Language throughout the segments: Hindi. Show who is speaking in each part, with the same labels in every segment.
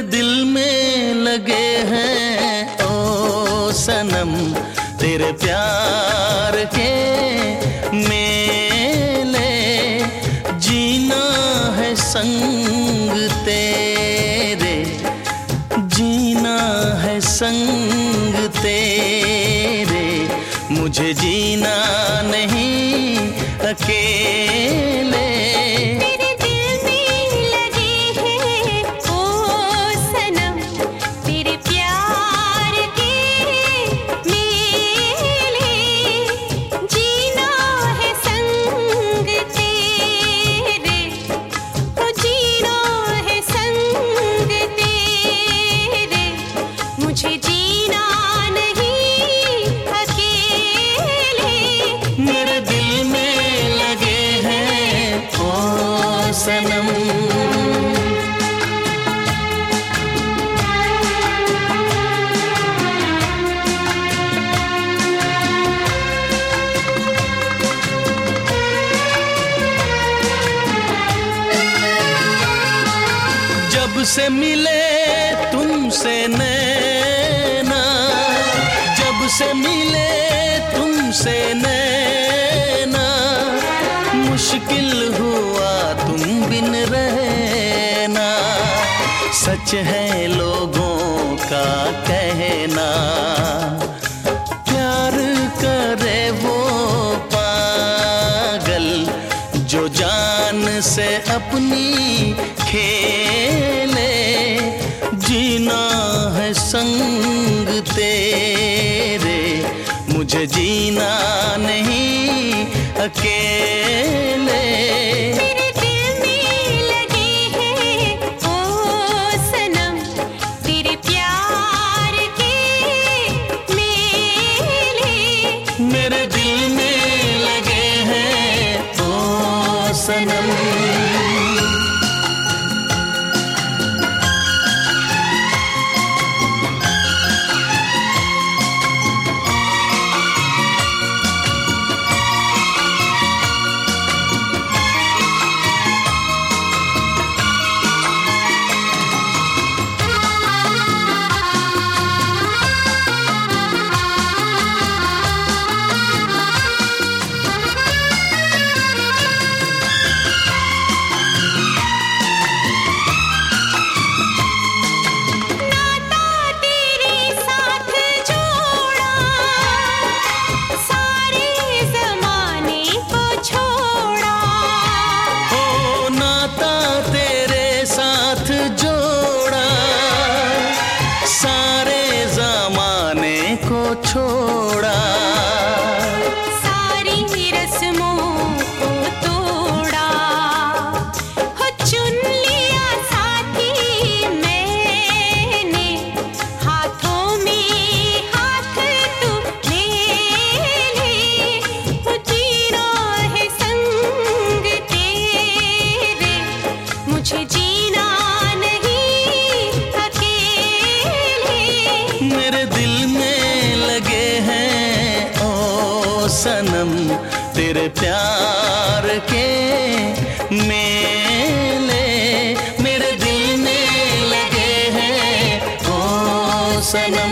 Speaker 1: दिल में लगे हैं ओ सनम तेरे प्यार के मेले, जीना है संग तेरे, जीना है संग तेरे, मुझे जीना नहीं अकेले। जब से मिले तुमसे नैना, जब से मिले तुमसे नैना, मुश्किल हुआ तुम बिन रहना। सच है लोगों का कहना, प्यार करे वो पागल जो जान से अपनी खेले, जीना है संग तेरे, मुझे जीना नहीं अकेले।
Speaker 2: मेरे दिल में लगे हैं ओ सनम तेरे प्यार के मेले,
Speaker 1: मेरे दिल में लगे हैं ओ सनम। छोड़ा
Speaker 2: सारी रस्मों को तोड़ा, हो चुन लिया साथी मैंने, हाथों में हाथ तू ले ले, हो जीना है संग तेरे, मुझे जीना नहीं अकेले।
Speaker 1: मेरे दिल में सनम तेरे प्यार के मेले, मेरे दिल में लगे हैं ओ सनम।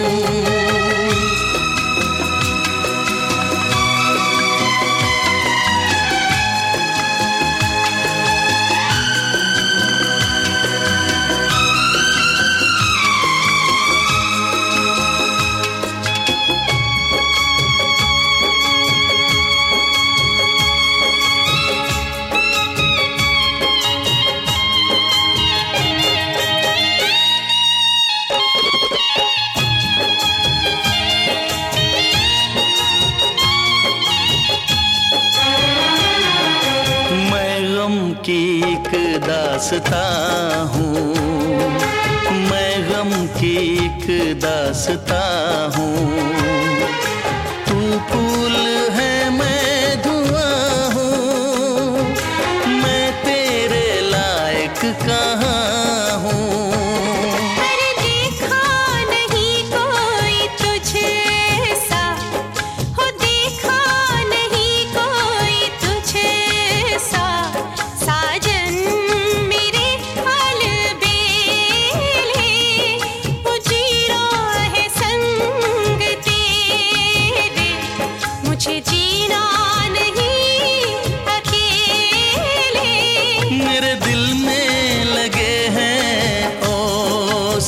Speaker 1: की एक दास्तां हूँ, मैं गम की एक दास्तां हूँ, तू फूल है मैं धुआं हूँ, मैं तेरे लायक कहाँ हूँ।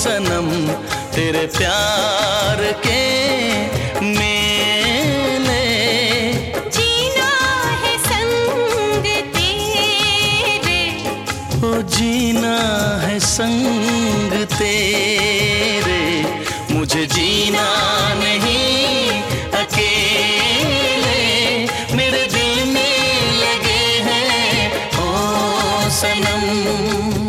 Speaker 1: सनम तेरे प्यार के मेले।
Speaker 2: जीना है संग तेरे,
Speaker 1: ओ जीना है संग तेरे, मुझे जीना नहीं अकेले, मेरे दिल में लगे हैं ओ सनम।